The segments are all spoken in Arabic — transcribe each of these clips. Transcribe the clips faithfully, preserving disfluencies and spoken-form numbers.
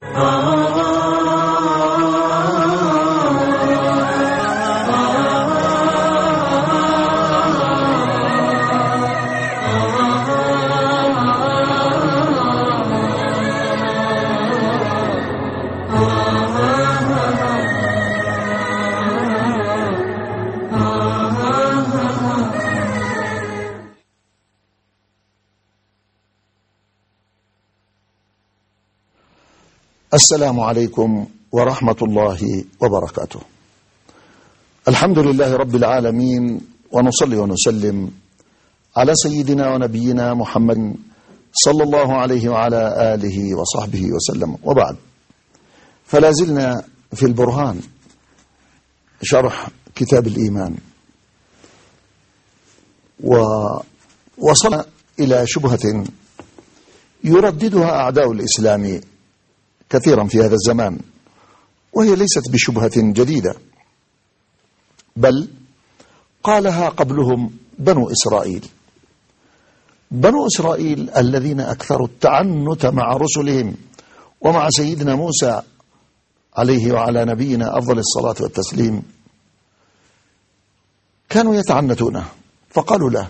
السلام عليكم ورحمة الله وبركاته. الحمد لله رب العالمين، ونصلي ونسلم على سيدنا ونبينا محمد صلى الله عليه وعلى آله وصحبه وسلم، وبعد، فلا زلنا في البرهان شرح كتاب الإيمان، ووصلنا إلى شبهة يرددها أعداء الإسلام كثيرا في هذا الزمان، وهي ليست بشبهة جديدة، بل قالها قبلهم بنو إسرائيل بنو إسرائيل الذين أكثروا التعنت مع رسلهم ومع سيدنا موسى عليه وعلى نبينا أفضل الصلاة والتسليم. كانوا يتعنتونه، فقالوا له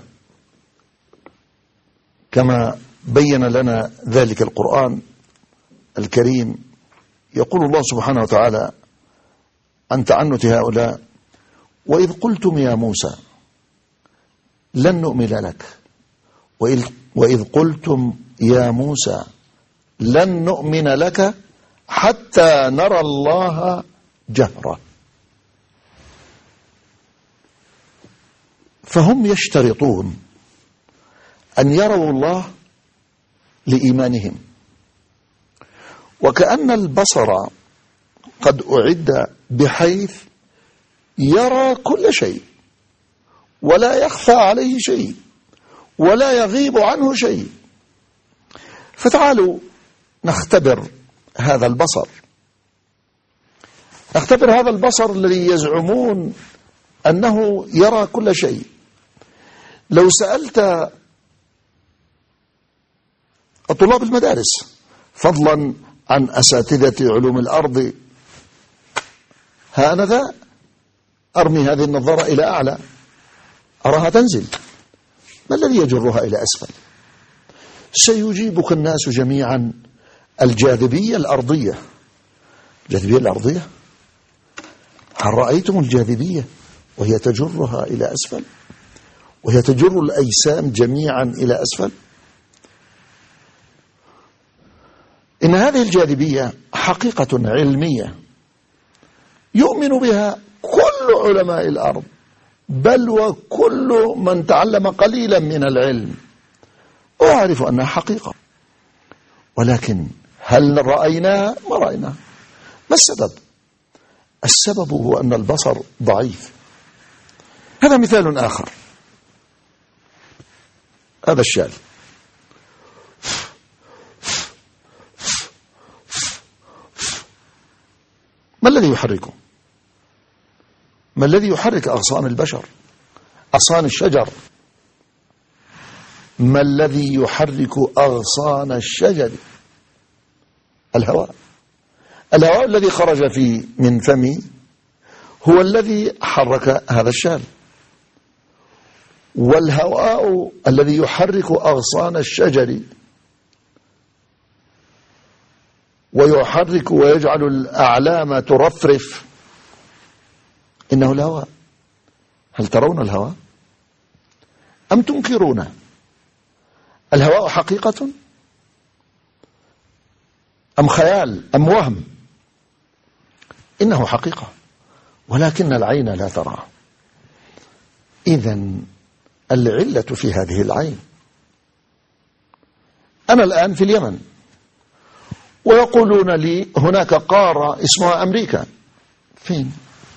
كما بين لنا ذلك القرآن الكريم، يقول الله سبحانه وتعالى عن تعنت هؤلاء: وإذ قلتم يا موسى لن نؤمن لك وإذ, وإذ قلتم يا موسى لن نؤمن لك حتى نرى الله جهرة. فهم يشترطون أن يروا الله لإيمانهم، وكأن البصر قد أعد بحيث يرى كل شيء ولا يخفى عليه شيء ولا يغيب عنه شيء. فتعالوا نختبر هذا البصر نختبر هذا البصر الذي يزعمون أنه يرى كل شيء. لو سألت طلاب المدارس، فضلا عن أساتذة علوم الأرض، هانذا أرمي هذه النظارة إلى أعلى أراها تنزل، ما الذي يجرها إلى أسفل؟ سيجيبك الناس جميعا: الجاذبية الأرضية. الجاذبية الأرضية؟ هل رأيتم الجاذبية وهي تجرها إلى أسفل، وهي تجر الأجسام جميعا إلى أسفل؟ إن هذه الجاذبية حقيقة علمية يؤمن بها كل علماء الأرض، بل وكل من تعلم قليلا من العلم، ويعرف أنها حقيقة. ولكن هل رأيناها؟ ما رأيناها. ما السبب؟ السبب هو أن البصر ضعيف. هذا مثال آخر. هذا الشال، ما الذي يحركه؟ ما الذي يحرك أغصان البشر، أغصان الشجر؟ ما الذي يحرك أغصان الشجر؟ الهواء. الهواء الذي خرج في من فمي هو الذي حرك هذا الشال، والهواء الذي يحرك أغصان الشجر ويحرك ويجعل الأعلام ترفرف إنه الهواء. هل ترون الهواء أم تنكرونه؟ الهواء حقيقة أم خيال أم وهم؟ إنه حقيقة، ولكن العين لا ترى. إذن العلة في هذه العين. أنا الآن في اليمن، ويقولون لي هناك قارة اسمها أمريكا. فين؟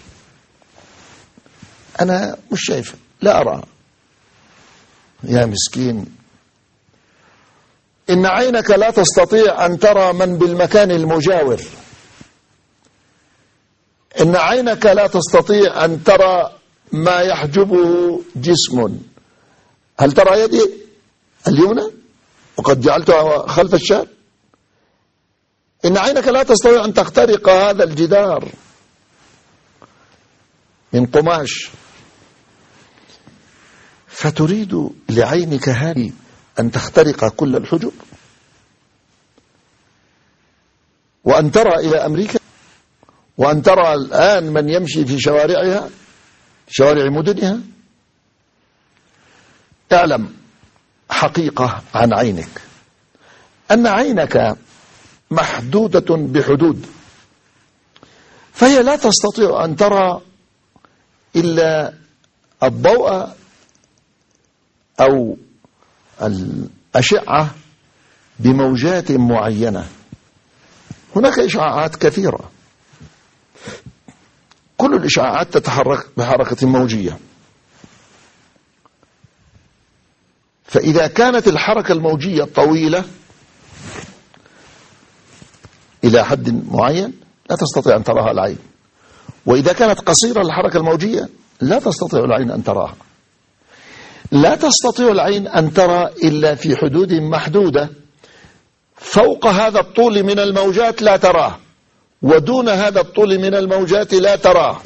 أنا مش شايف، لا أرى. يا مسكين، إن عينك لا تستطيع أن ترى من بالمكان المجاور. إن عينك لا تستطيع أن ترى ما يحجبه جسم. هل ترى يدي اليمنى وقد جعلتها خلف الشاب؟ إن عينك لا تستطيع أن تخترق هذا الجدار من قماش، فتريد لعينك هذه أن تخترق كل الحجب وأن ترى إلى أمريكا، وأن ترى الآن من يمشي في شوارعها، شوارع مدنها. اعلم حقيقة عن عينك، أن عينك محدودة بحدود، فهي لا تستطيع أن ترى إلا الضوء أو الأشعة بموجات معينة. هناك إشعاعات كثيرة، كل الإشعاعات تتحرك بحركة موجية، فإذا كانت الحركة الموجية طويلة إلى حد معين لا تستطيع أن تراها العين، وإذا كانت قصيرة الحركة الموجية لا تستطيع العين أن تراها. لا تستطيع العين أن ترى إلا في حدود محدودة، فوق هذا الطول من الموجات لا تراه، ودون هذا الطول من الموجات لا تراه.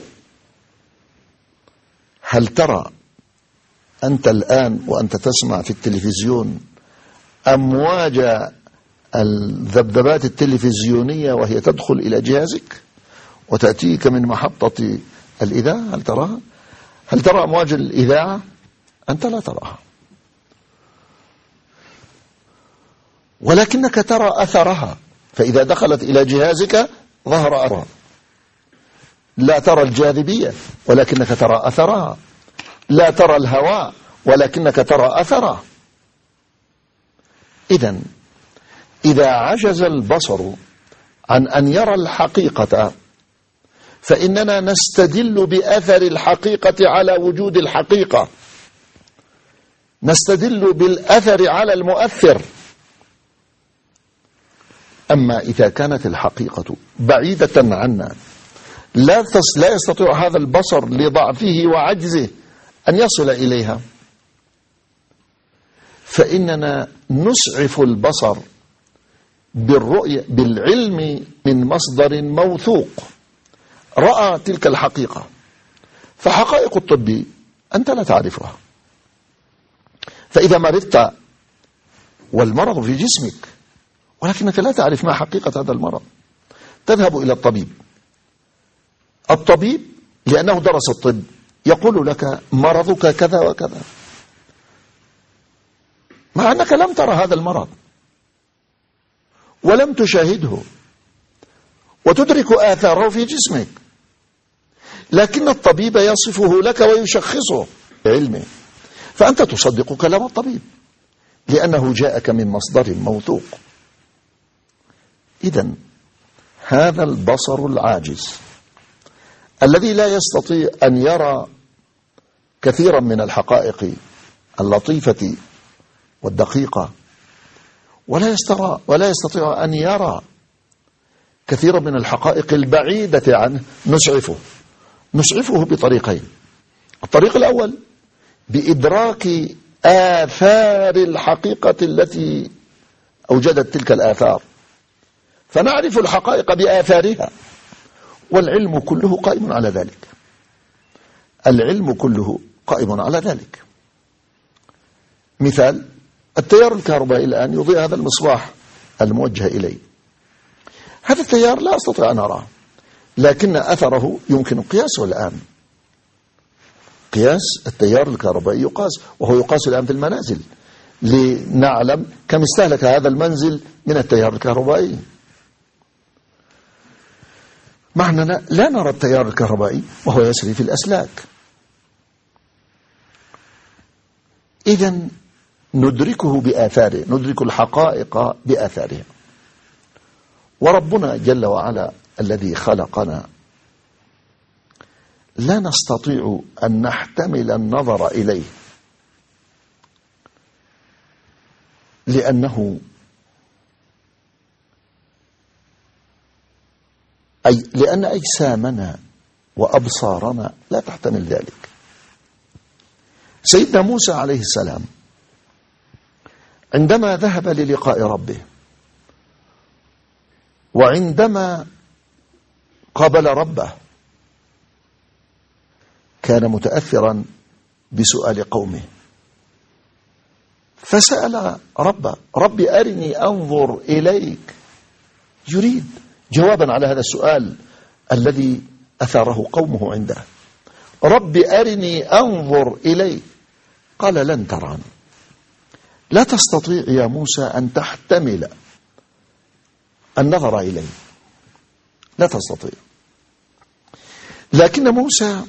هل ترى أنت الآن وأنت تسمع في التلفزيون أمواج الذبذبات التلفزيونية وهي تدخل إلى جهازك وتأتيك من محطة الإذاعة؟ هل تراها؟ هل ترى أمواج الإذاعة؟ أنت لا تراها، ولكنك ترى أثرها، فإذا دخلت إلى جهازك ظهر أثرها. لا ترى الجاذبية ولكنك ترى أثرها، لا ترى الهواء ولكنك ترى أثره. إذن إذا عجز البصر عن أن يرى الحقيقة فإننا نستدل بأثر الحقيقة على وجود الحقيقة، نستدل بالأثر على المؤثر. أما إذا كانت الحقيقة بعيدة عنا لا لا يستطيع هذا البصر لضعفه وعجزه أن يصل إليها، فإننا نسعف البصر بالرؤية بالعلم من مصدر موثوق رأى تلك الحقيقة. فحقائق الطب أنت لا تعرفها، فإذا مرضت والمرض في جسمك ولكنك لا تعرف ما حقيقة هذا المرض تذهب إلى الطبيب. الطبيب لأنه درس الطب يقول لك مرضك كذا وكذا، مع أنك لم ترى هذا المرض ولم تشاهده وتدرك آثاره في جسمك، لكن الطبيب يصفه لك ويشخصه بعلمه، فأنت تصدق كلام الطبيب لأنه جاءك من مصدر موثوق. إذن هذا البصر العاجز الذي لا يستطيع أن يرى كثيرا من الحقائق اللطيفة والدقيقة، ولا يستطيع ولا يستطيع أن يرى كثيرا من الحقائق البعيدة عنه، نسعفه نسعفه بطريقين. الطريق الأول بإدراك آثار الحقيقة التي أوجدت تلك الآثار، فنعرف الحقائق بآثارها، والعلم كله قائم على ذلك. العلم كله قائم على ذلك. مثال: التيار الكهربائي الآن يضيء هذا المصباح الموجه إلي، هذا التيار لا أستطيع أن أراه، لكن أثره يمكن قياسه الآن. قياس التيار الكهربائي يقاس، وهو يقاس الآن في المنازل لنعلم كم استهلك هذا المنزل من التيار الكهربائي. معنى لا نرى التيار الكهربائي وهو يسري في الأسلاك. إذن ندركه بآثاره، ندرك الحقائق بآثارها. وربنا جل وعلا الذي خلقنا لا نستطيع أن نحتمل النظر إليه، لأنه أي لأن أجسامنا وأبصارنا لا تحتمل ذلك. سيدنا موسى عليه السلام عندما ذهب للقاء ربه وعندما قابل ربه كان متأثرا بسؤال قومه، فسأل ربه: ربي أرني أنظر إليك، يريد جوابا على هذا السؤال الذي أثاره قومه عنده. ربي أرني أنظر إليك، قال: لن تراني، لا تستطيع يا موسى أن تحتمل النظر إليه، لا تستطيع. لكن موسى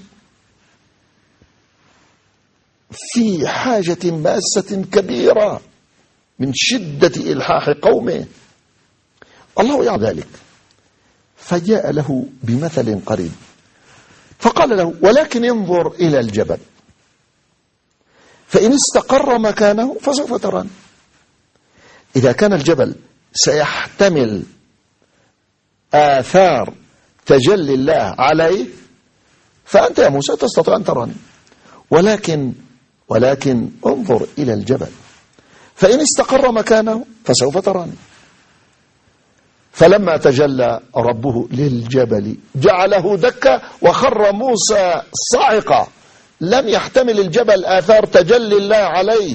في حاجة ماسة كبيرة من شدة إلحاح قومه، الله يعلم ذلك، فجاء له بمثل قريب فقال له: ولكن انظر إلى الجبل فإن استقر مكانه فسوف تراني. إذا كان الجبل سيحتمل آثار تجلي الله عليه فأنت يا موسى تستطيع أن تراني، ولكن ولكن انظر إلى الجبل فإن استقر مكانه فسوف تراني. فلما تجلى ربه للجبل جعله دكا وخر موسى صاعقا، لم يحتمل الجبل آثار تجلي الله عليه.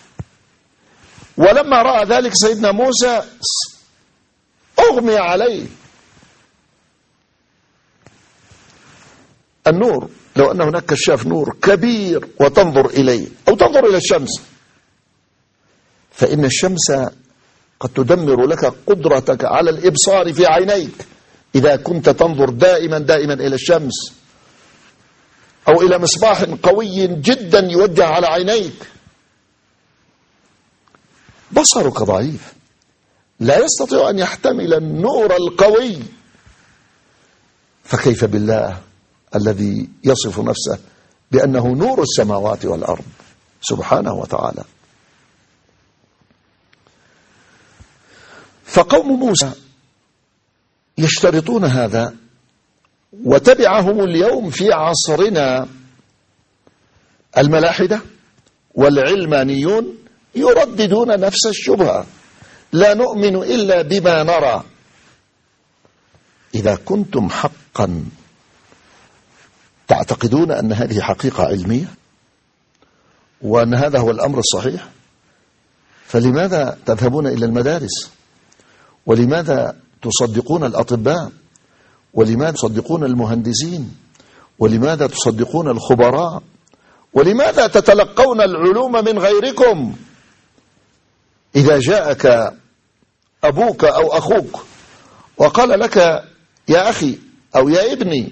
ولما رأى ذلك سيدنا موسى أغمي عليه. النور، لو أن هناك كشاف نور كبير وتنظر إليه أو تنظر إلى الشمس، فإن الشمس قد تدمر لك قدرتك على الإبصار في عينيك إذا كنت تنظر دائما دائما إلى الشمس أو إلى مصباح قوي جدا يوجه على عينيك. بصرك ضعيف، لا يستطيع أن يحتمل النور القوي، فكيف بالله الذي يصف نفسه بأنه نور السماوات والأرض سبحانه وتعالى. فقوم موسى يشترطون هذا، وتبعهم اليوم في عصرنا الملاحدة والعلمانيون يرددون نفس الشبهة: لا نؤمن إلا بما نرى. إذا كنتم حقا تعتقدون أن هذه حقيقة علمية وأن هذا هو الأمر الصحيح، فلماذا تذهبون إلى المدارس؟ ولماذا تصدقون الأطباء؟ ولماذا تصدقون المهندسين؟ ولماذا تصدقون الخبراء؟ ولماذا تتلقون العلوم من غيركم؟ إذا جاءك أبوك أو أخوك وقال لك: يا أخي أو يا ابني،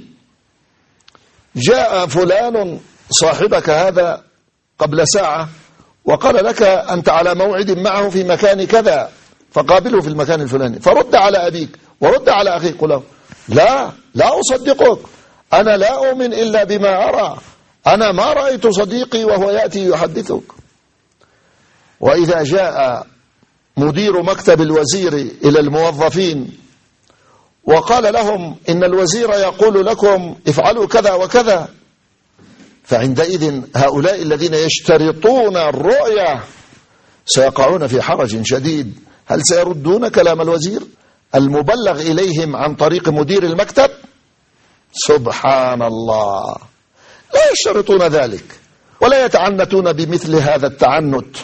جاء فلان صاحبك هذا قبل ساعة وقال لك أنت على موعد معه في مكان كذا فقابله في المكان الفلاني، فرد على أبيك ورد على أخيك، قل له: لا لا أصدقك، أنا لا أؤمن إلا بما أرى، أنا ما رأيت صديقي وهو يأتي يحدثك. وإذا جاء مدير مكتب الوزير إلى الموظفين وقال لهم: إن الوزير يقول لكم افعلوا كذا وكذا، فعندئذ هؤلاء الذين يشترطون الرؤية سيقعون في حرج شديد. هل سيردون كلام الوزير المبلغ إليهم عن طريق مدير المكتب؟ سبحان الله، لا يشترطون ذلك ولا يتعنتون بمثل هذا التعنت،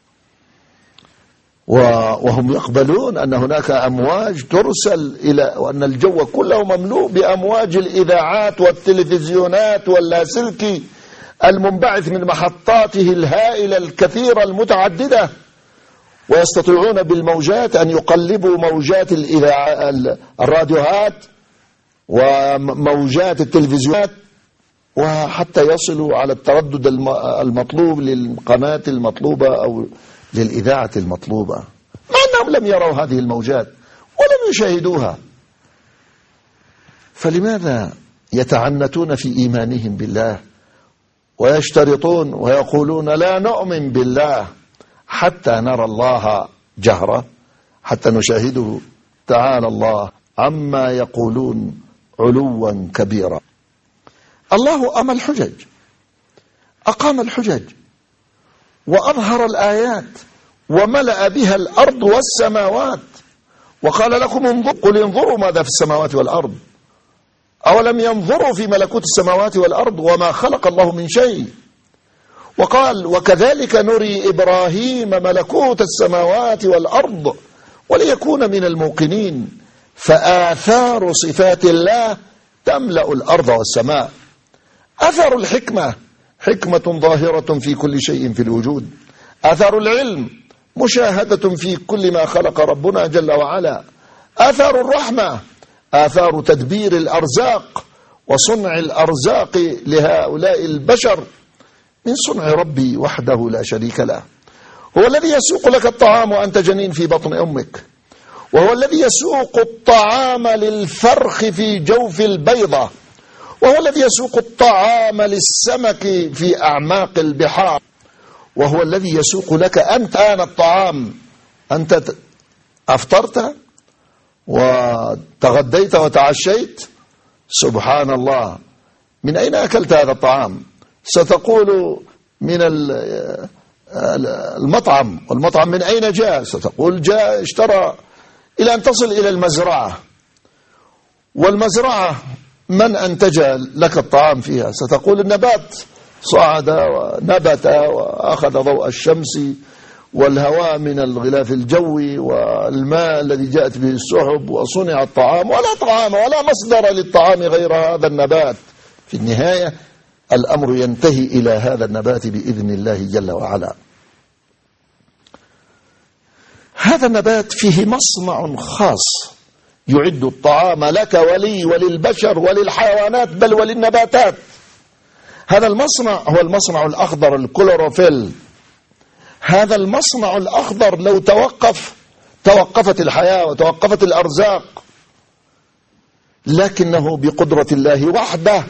وهم يقبلون أن هناك أمواج ترسل إلى، وأن الجو كله مملوء بأمواج الإذاعات والتلفزيونات واللاسلكي المنبعث من محطاته الهائلة الكثيرة المتعددة، ويستطيعون بالموجات أن يقلبوا موجات الإذاعة الراديوهات وموجات التلفزيونات وحتى يصلوا على التردد المطلوب للقناة المطلوبة أو للإذاعة المطلوبة، مع أنهم لم يروا هذه الموجات ولم يشاهدوها. فلماذا يتعنتون في إيمانهم بالله ويشترطون ويقولون: لا نؤمن بالله حتى نرى الله جهرة، حتى نشاهده تعالى الله عما يقولون علوا كبيرا. الله أقام الحجج أقام الحجج وأظهر الآيات وملأ بها الأرض والسماوات وقال لكم انظروا، قل انظروا ماذا في السماوات والأرض أولم ينظروا في ملكوت السماوات والأرض وما خلق الله من شيء. وقال وكذلك نري إبراهيم ملكوت السماوات والأرض وليكون من الموقنين. فآثار صفات الله تملأ الأرض والسماء. أثر الحكمة حكمة ظاهرة في كل شيء في الوجود. أثر العلم مشاهدة في كل ما خلق ربنا جل وعلا. أثر الرحمة آثار تدبير الأرزاق وصنع الأرزاق لهؤلاء البشر من صنع ربي وحده لا شريك له. هو الذي يسوق لك الطعام وأنت جنين في بطن أمك، وهو الذي يسوق الطعام للفرخ في جوف البيضة، وهو الذي يسوق الطعام للسمك في أعماق البحار، وهو الذي يسوق لك أنت آن الطعام. أنت أفطرت وتغديت وتعشيت، سبحان الله، من أين أكلت هذا الطعام؟ ستقول من المطعم، والمطعم من أين جاء؟ ستقول جاء اشترى، إلى أن تصل إلى المزرعة، والمزرعة من أنتج لك الطعام فيها؟ ستقول النبات صعد ونبت وأخذ ضوء الشمس والهواء من الغلاف الجوي والماء الذي جاءت به السحب وصنع الطعام، ولا طعام ولا مصدر للطعام غير هذا النبات. في النهاية الأمر ينتهي إلى هذا النبات بإذن الله جل وعلا. هذا النبات فيه مصنع خاص يعد الطعام لك ولي وللبشر وللحيوانات بل وللنباتات. هذا المصنع هو المصنع الأخضر الكلوروفيل. هذا المصنع الأخضر لو توقف توقفت الحياة وتوقفت الأرزاق، لكنه بقدرة الله وحده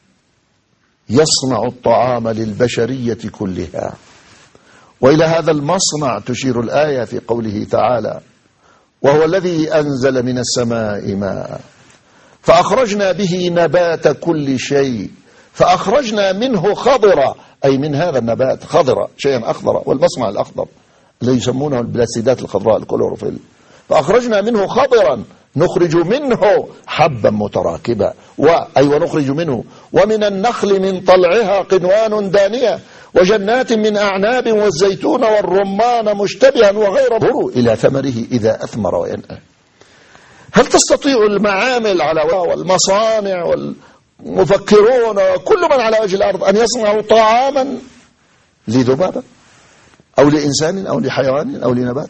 يصنع الطعام للبشرية كلها. وإلى هذا المصنع تشير الآية في قوله تعالى وهو الذي أنزل من السماء ماء فأخرجنا به نبات كل شيء فأخرجنا منه خضرا، أي من هذا النبات خضرا شيئا أخضر، والمصنع الأخضر الذي يسمونه البلاستيدات الخضراء الكلوروفيل. فأخرجنا منه خضرا نخرج منه حبا متراكبا، أي ونخرج منه ومن النخل من طلعها قنوان دانية وجنات من أعناب والزيتون والرمان مشتبها وغير ضر إلى ثمره إذا أثمر وينأى. هل تستطيع المعامل على والمصانع والمفكرون وكل من على وجه الأرض أن يصنعوا طعاما لذبابة أو لإنسان أو لحيوان أو لنبات؟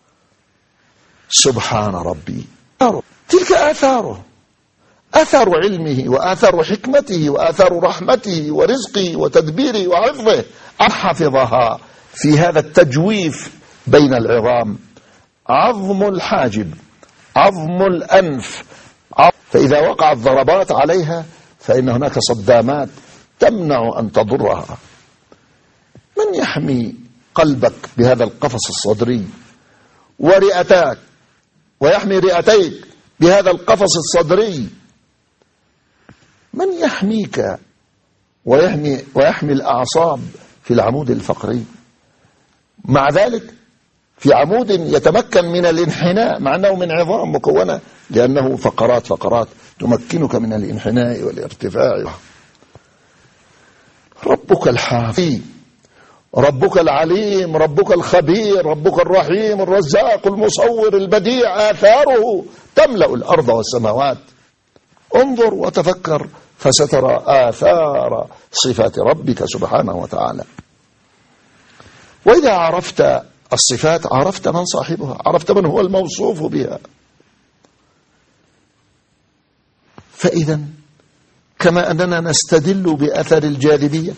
سبحان ربي. تلك آثاره، أثر علمه وآثر حكمته وآثر رحمته ورزقه وتدبيره وحفظه. حفظها في هذا التجويف بين العظام، عظم الحاجب، عظم الأنف، فإذا وقعت ضربات عليها فإن هناك صدامات تمنع أن تضرها. من يحمي قلبك بهذا القفص الصدري ورئتاك، ويحمي رئتيك بهذا القفص الصدري؟ من يحميك ويحمي, ويحمي الأعصاب في العمود الفقري؟ مع ذلك في عمود يتمكن من الانحناء مع أنه من عظام مكونة، لأنه فقرات فقرات تمكنك من الانحناء والارتفاع. ربك الحافظ، ربك العليم، ربك الخبير، ربك الرحيم الرزاق المصور البديع، آثاره تملأ الأرض والسماوات. انظر وتفكر فسترى آثار صفات ربك سبحانه وتعالى. وإذا عرفت الصفات عرفت من صاحبها، عرفت من هو الموصوف بها. فإذا كما أننا نستدل بأثر الجاذبية،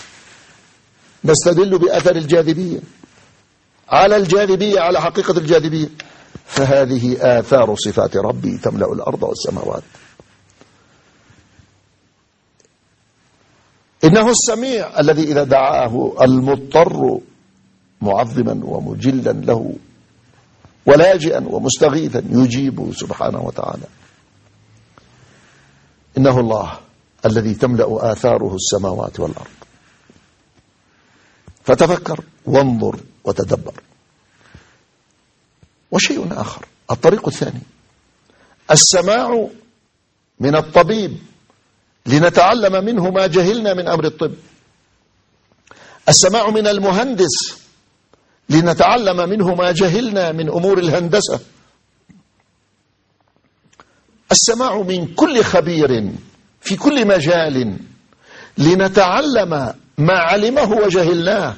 نستدل بأثر الجاذبية على الجاذبية، على حقيقة الجاذبية، فهذه آثار صفات ربي تملأ الأرض والسماوات. إنه السميع الذي إذا دعاه المضطر معظما ومجلا له ولاجئا ومستغيثا يجيب سبحانه وتعالى. إنه الله الذي تملأ آثاره السماوات والأرض. فتفكر وانظر وتدبر. وشيء آخر، الطريق الثاني السماع من الطبيب لنتعلم منه ما جهلنا من أمر الطب، السماع من المهندس لنتعلم منه ما جهلنا من أمور الهندسة، السماع من كل خبير في كل مجال لنتعلم ما علمه وجهلناه،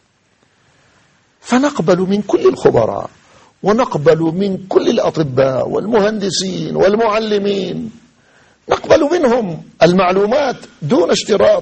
فنقبل من كل الخبراء ونقبل من كل الأطباء والمهندسين والمعلمين، نقبل منهم المعلومات دون اشتراط،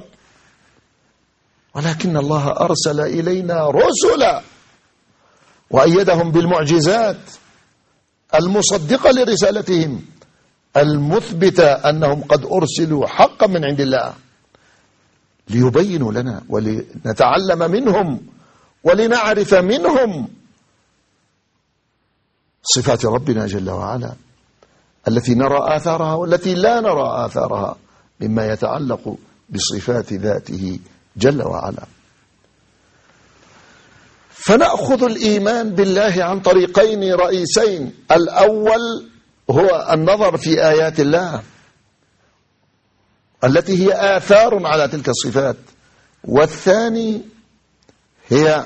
ولكن الله أرسل إلينا رسلا وأيدهم بالمعجزات المصدقة لرسالتهم المثبتة أنهم قد أرسلوا حقا من عند الله ليبينوا لنا ولنتعلم منهم ولنعرف منهم صفات ربنا جل وعلا التي نرى آثارها والتي لا نرى آثارها مما يتعلق بصفات ذاته جل وعلا. فنأخذ الإيمان بالله عن طريقين رئيسين، الأول هو النظر في آيات الله التي هي آثار على تلك الصفات، والثاني هي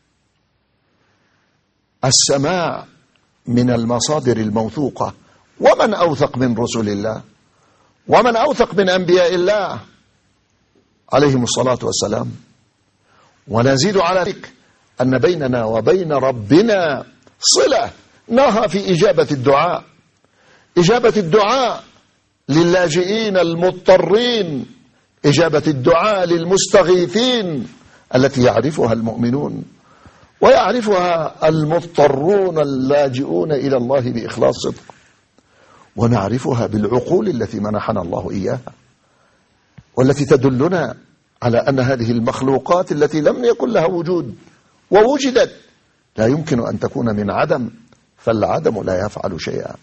السماع من المصادر الموثوقة. ومن أوثق من رسل الله ومن أوثق من أنبياء الله عليهم الصلاة والسلام. ونزيد على ذلك أن بيننا وبين ربنا صلة نهى في إجابة الدعاء، إجابة الدعاء للاجئين المضطرين، إجابة الدعاء للمستغيثين التي يعرفها المؤمنون ويعرفها المضطرون اللاجئون إلى الله بإخلاص صدق، ونعرفها بالعقول التي منحنا الله إياها والتي تدلنا على أن هذه المخلوقات التي لم يكن لها وجود ووجدت لا يمكن أن تكون من عدم، فالعدم لا يفعل شيئا.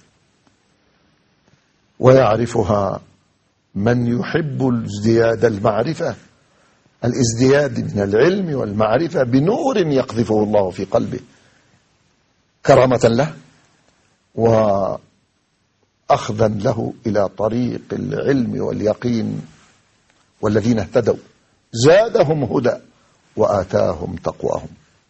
ويعرفها من يحب ازدياد المعرفة، الازدياد من العلم والمعرفة بنور يقذفه الله في قلبه كرامة له وأخذا له إلى طريق العلم واليقين. والذين اهتدوا زادهم هدى وآتاهم تقواهم.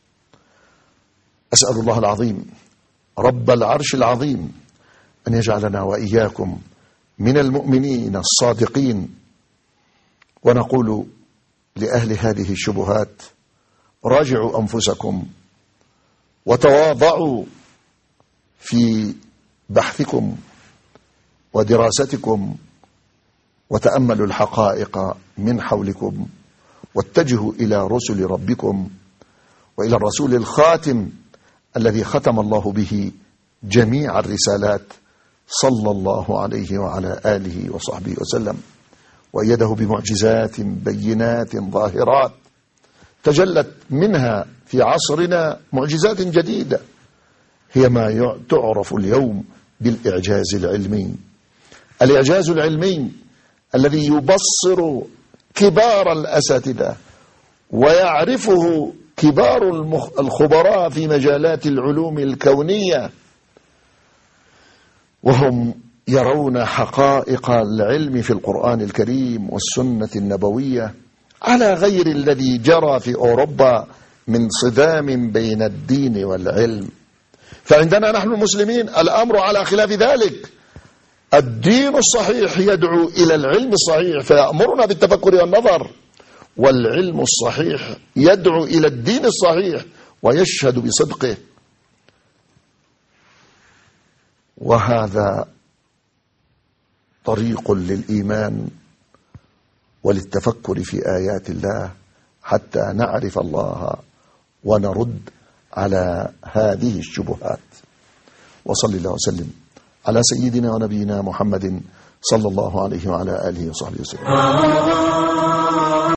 أسأل الله العظيم رب العرش العظيم أن يجعلنا وإياكم من المؤمنين الصادقين. ونقول لأهل هذه الشبهات راجعوا أنفسكم وتواضعوا في بحثكم ودراستكم وتأملوا الحقائق من حولكم واتجهوا إلى رسل ربكم وإلى الرسول الخاتم الذي ختم الله به جميع الرسالات صلى الله عليه وعلى آله وصحبه وسلم، وأيده بمعجزات بينات ظاهرات تجلت منها في عصرنا معجزات جديدة هي ما تعرف اليوم بالإعجاز العلمي. الإعجاز العلمي الذي يبصر كبار الأساتذة ويعرفه كبار الخبراء في مجالات العلوم الكونية، وهم يرون حقائق العلم في القرآن الكريم والسنة النبوية على غير الذي جرى في أوروبا من صدام بين الدين والعلم. فعندنا نحن المسلمين الأمر على خلاف ذلك، الدين الصحيح يدعو إلى العلم الصحيح فيأمرنا بالتفكر والنظر، والعلم الصحيح يدعو إلى الدين الصحيح ويشهد بصدقه. وهذا طريق للإيمان وللتفكر في آيات الله حتى نعرف الله ونرد على هذه الشبهات. وصلى الله وسلم على سيدنا ونبينا محمد صلى الله عليه وعلى آله وصحبه وسلم.